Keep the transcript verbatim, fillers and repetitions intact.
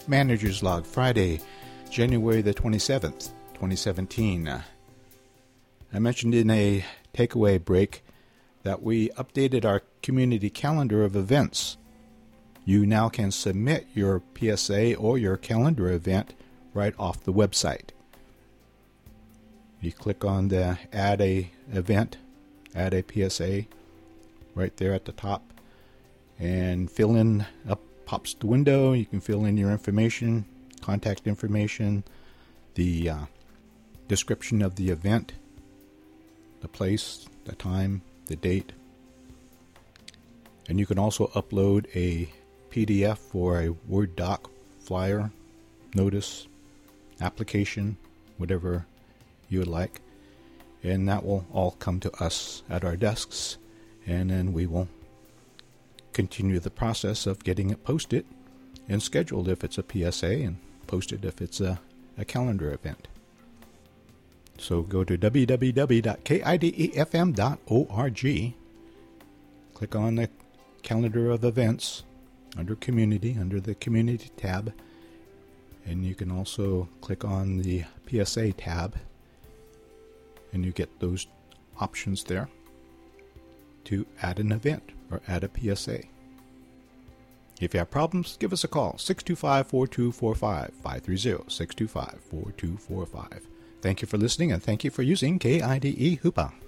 Manager's Log, Friday, January the twenty-seventh, twenty seventeen. I mentioned in a takeaway break that we updated our community calendar of events. You now can submit your P S A or your calendar event right off the website. You click on the Add a Event, Add a P S A, right there at the top, and fill in, up pops the window. You can fill in your information, contact information, the uh, description of the event, the place, the time, the date. And you can also upload a P D F or a Word doc, flyer, notice, application, whatever you would like. And that will all come to us at our desks, and then we will continue the process of getting it posted and scheduled if it's a P S A, and posted if it's a, a calendar event. So go to w w w dot k i d e f m dot org, click on the calendar of events under community, under the community tab, and you can also click on the P S A tab, and you get those options there to add an event or add a P S A. If you have problems, give us a call, six two five, four two four five, five three zero, six two five, four two four five. Thank you for listening, and thank you for using K I D E Hoopa.